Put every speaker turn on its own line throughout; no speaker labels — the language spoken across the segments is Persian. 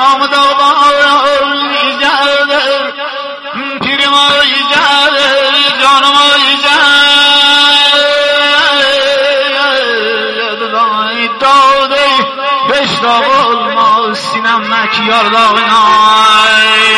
نام داغ ایجاده پیر ما ایجاده جان ما ایجاده داده بشتاقل ما سینم مکیار داغنای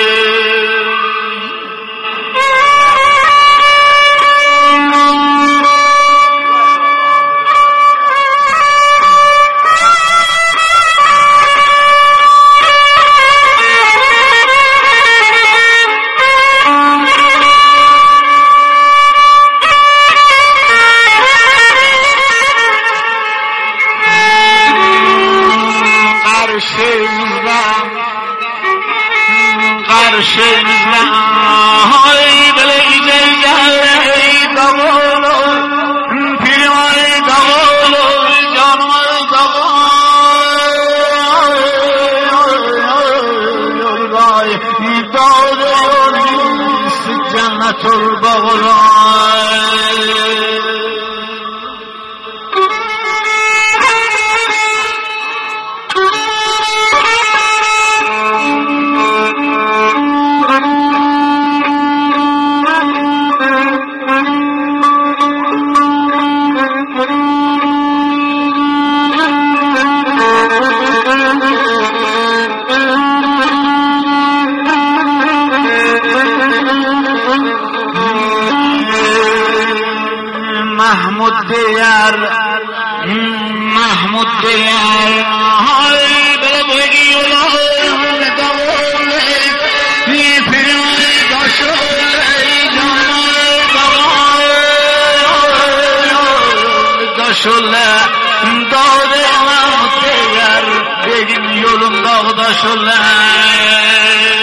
قرشمزم های دلی جای داغولو پیرمای داغولو جانمای داغولو داده نیست جنت الباغولو محمود دیار های بلبگی اولاد داغوله بی پیرای داشوله جانای داشوله داده محمود دیار بگیم یولم داغ داشوله